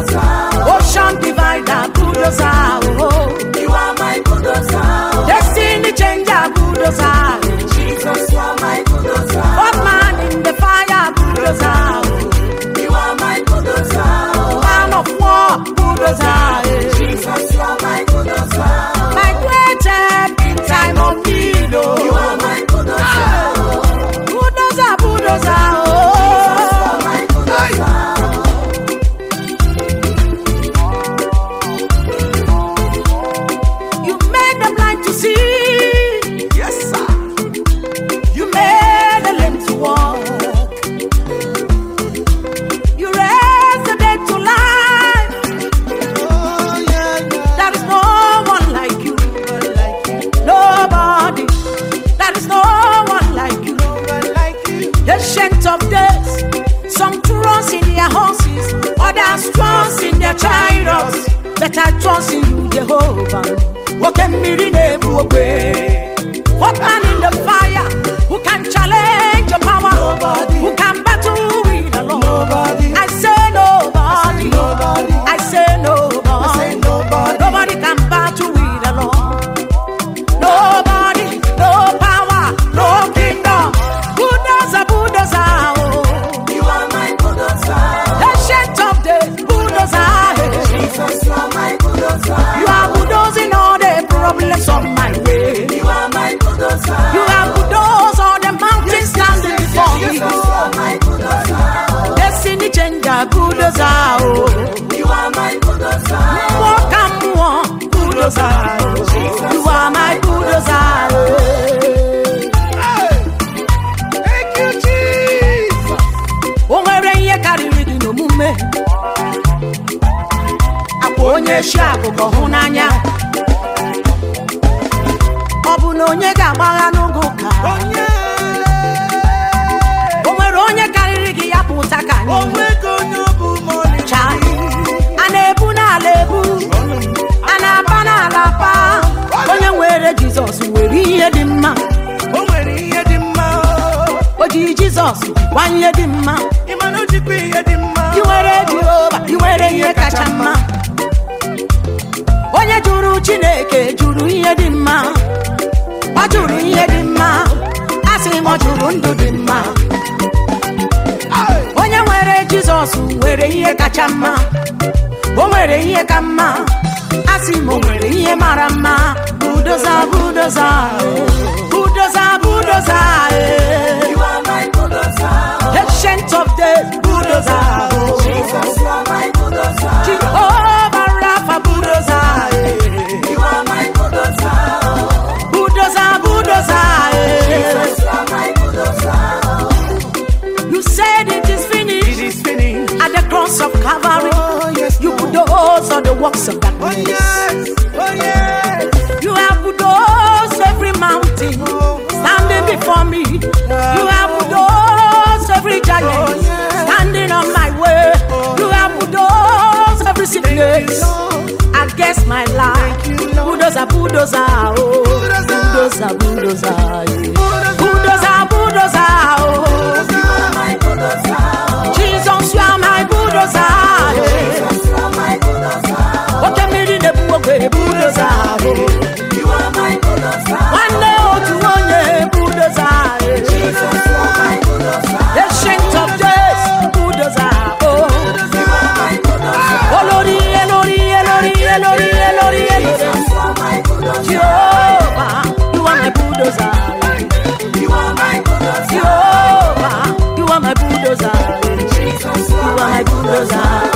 Ocean divider, bulldozer. Oh, You are my bulldozer. destiny changer, bulldozer. Jesus, you are my bulldozer. Hot man in the fire, bulldozer. You are my bulldozer. Man of war, bulldozer. Jesus, you are my bulldozer. My great help in time of need. You Oh, are my bulldozer. bulldozer, bulldozer. You Oh, are my bulldozer. you made the blind to see. Yes, sir. You made the lame to walk. You raised the dead to life. Oh, yeah, There is no one like you. Nobody. There is no one like you. like you. Ancient of days. Some trust in their horses, others trust in their chariots. But I trust in you, Jehovah. What can be What man in the fire? Who can challenge your power? Nobody. Who can battle with the Lord? Nobody. I say nobody. Nobody. I say nobody. I say nobody. Nobody can battle with the Lord. Nobody, no power, no kingdom. Bulldozer, bulldozer. Oh. You are my bulldozer. Ancient of days, bulldozer. Jesus, you are my bulldozer. You are bulldozing all the problems of my way. You are my bulldozer. You are bulldoze all the mountains standing before me. Jesus, you are my bulldozer. Destiny changer, bulldozer. Oh. You are my bulldozer. Walk and walk, bulldozer. You are my bulldozer. Thank you, Jesus. O nwere ihe karịrị gị n'omume. Akwa onye shi agụgọ hụ n'anya. Ọ bụ na onye ga-agbagha n'oge ụka. Onye. O nwere onye karịrị gị ya pụta ka anyị. Onwego onye ọ bụ ma ọ dị. Chai. A na-ebu n'ala ebu. A na-apa n'ala apa. Onye nwere Jizọs nwere ihe dị mma. O nwere ihe dị mma. O ji Jizọs gwa ihe dị mma. Ị ma na o jikwa ihe dị mma. I nwere Jehova, I nwere ihe kacha mma. Onye jụrụ Chineke jụrụ ihe dị mma. Ọ jụrụ ihe dị mma. Asị m ọ jụrụ ndụ dị mma. Onye nwere Jizọs nwere ihe kacha mma. O nwere ihe ka mma. Asị m o nwere ihe mara mma. Bulldozer, bulldozer. Bulldozer, bulldozer. You are my bulldozer. Ancient of days, bulldozer. Jesus, you are my bulldozer. Jehovah Rapha, bulldozer. You are my bulldozer. Bulldozer, bulldozer. Jesus, you are my bulldozer. You said it is It finished is finished. at the cross of Calvary. Oh, yes, You bulldoze all the works of Oh, darkness. yes. Oh, yes. You have bulldozed every mountain standing before me. You have bulldozed every giant standing on my way. You have bulldozed every sickness against my life. Bulldozer, bulldozer, oh. Bulldozer, bulldozer, yeah. Bulldozer, bulldozer, oh. You are my bulldozer. Jesus, you are my bulldozer, yeah. Jesus, you are my bulldozer. What can me in the bulldozer, oh. You are my bulldozer. One day, oh, to one day, bulldozer, yeah. Jesus, you are my bulldozer. Ancient of days, bulldozer, oh. You are my bulldozer. Oh, Lordy, Lordy, Lordy, Lordy, Lordy, Jesus, you are my bulldozer. Jehovah, you are my bulldozer. You are my bulldozer. Jehovah, you are my bulldozer. Jesus, You are my bulldozer.